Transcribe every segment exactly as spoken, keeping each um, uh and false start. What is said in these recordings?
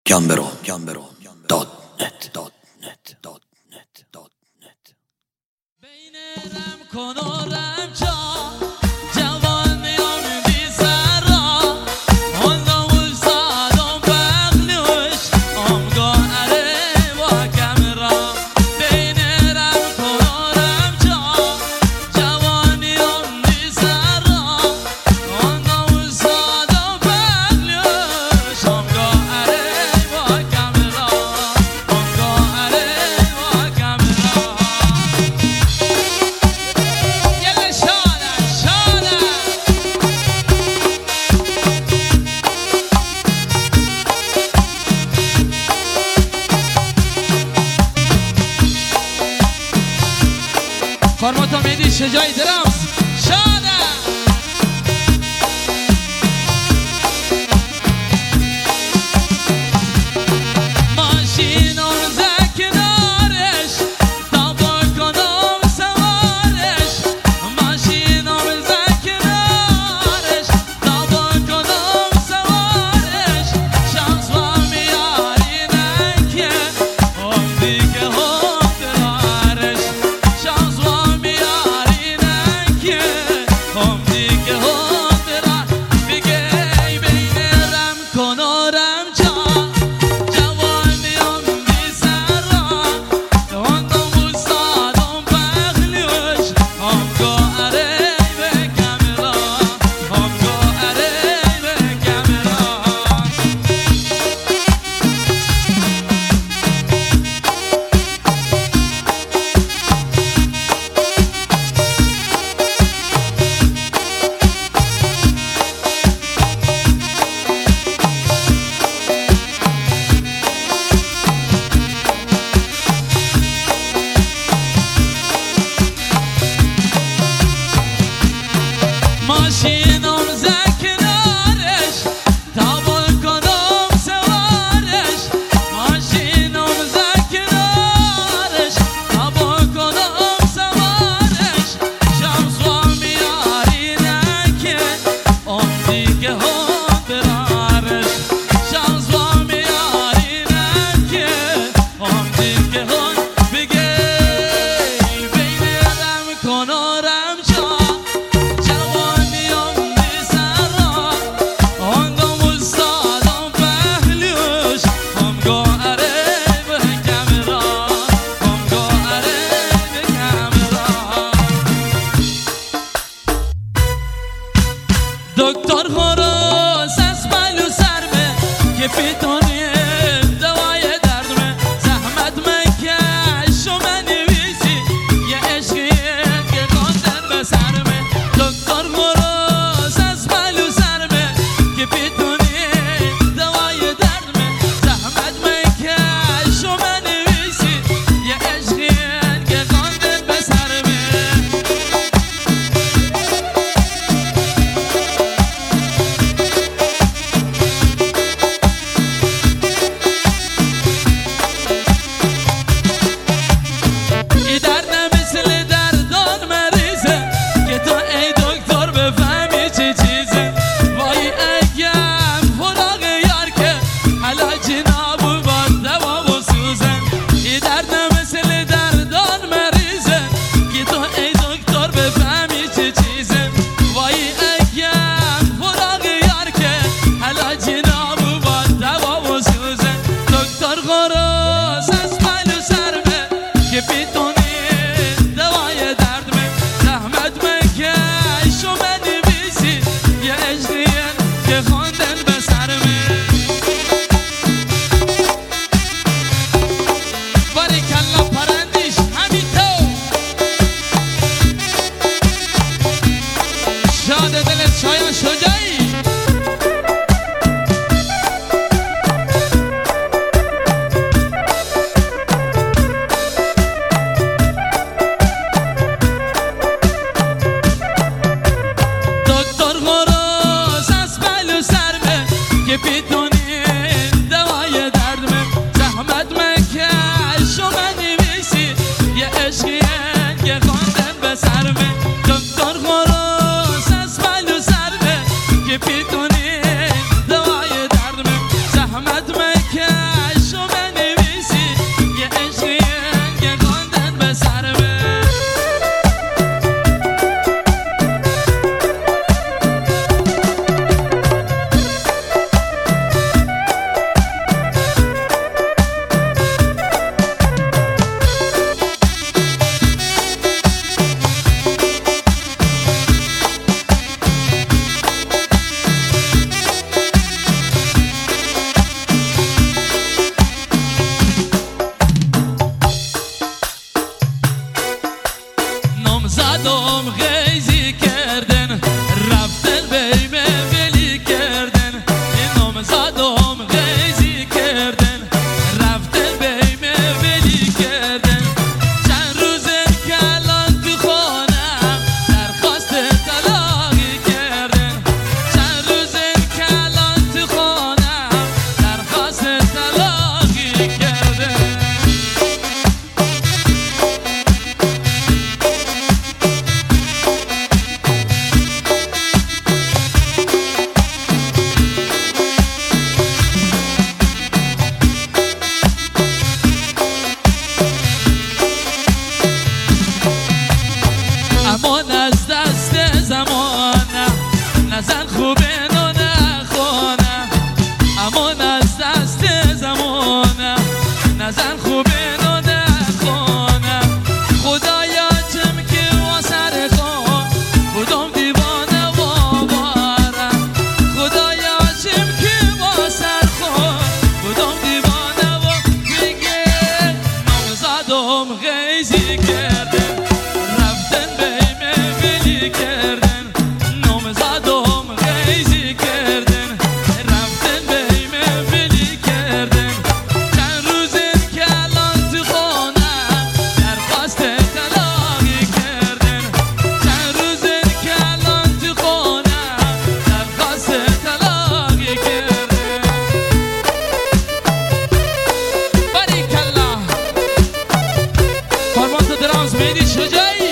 گمبرو گمبرو دات نت دات نت دات نت دات نت بین رم کن و رم جا جوان میان بی سرا آنها وزاد و بغلوش آمگاه اره با کمرا بین رم کن و رم جا جوان میان بی سرا آنها وزاد و بغلوش آمگاه اره با کمرا آمگاه اره با کمرا يلا شارع شارع فرماتا میدی شجاعی درامز شارع ماشینم زکنارش دابا کنم سوارش ماشینم زکنارش دابا کنم سوارش شانس و میاری نکه هم دیگه هم درارش شانس و میاری نکه عشق بنویسی یه عشقیه که خواندن به سر به زدم غیزی کردن رفتن بیمه ولی کردن اینم زدم غیزی کردن رفتن بیمه ولی کردن چند روزن کلان تو خانم درخواست طلاقی کردن چند روزن کلان تو خانم درخواست طلاقی کردن امان از دست زمانه نزن خوبه نو نخونه امان از دست زمانه نزن خوبه نو نخونه خدایا چم که واسر خون بودم دیوانه و باره خدایا چم که واسر خون بودم دیوانه و میگه نامزدم غیزی کرده کردن نام زدم غیزی کردن رفتن بیمه ولی کردن چند روزن کلان تو خانم درخواست طلاقی کردن چند روزن کلان تو خانم درخواست طلاقی کردن باریکالله فرمان تو درامز میدی شجایی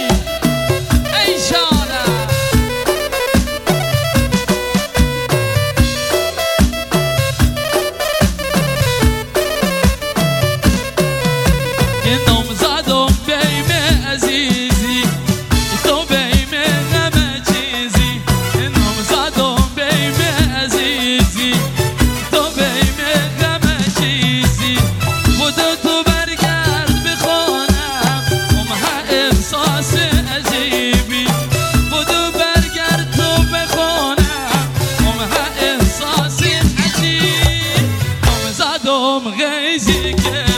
نام زدم بیمه عزیزی تو بیمه نمه چیزی نام زدم بیمه عزیزی تو بیمه نمه چیزی خدا تو برگرد بخونم امها احساس عجیبی خدا برگرد تو بخونم امها احساس عجیب نام زدم غیزی که